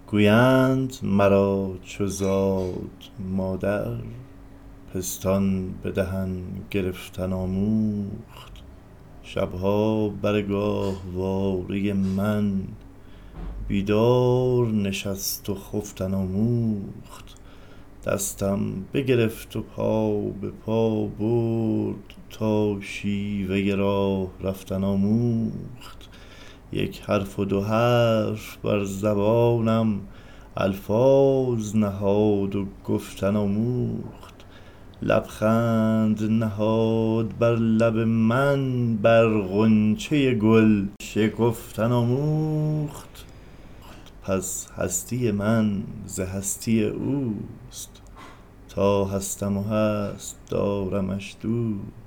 گویند مرا چو زاد مادر، پستان به دهن گرفتن آموخت. شبها بر گاهواره من، بیدار نشست و خفتن آموخت. دستم بگرفت و پا به پا برد، تا شیوه راه رفتن آموخت. یک حرف و دو حرف بر زبانم، الفاظ نهاد و گفتن آموخت. لبخند نهاد بر لب من، بر غنچه گل شکفتن آموخت. پس هستی من ز هستی اوست، تا هستم و هست دارمش دوست.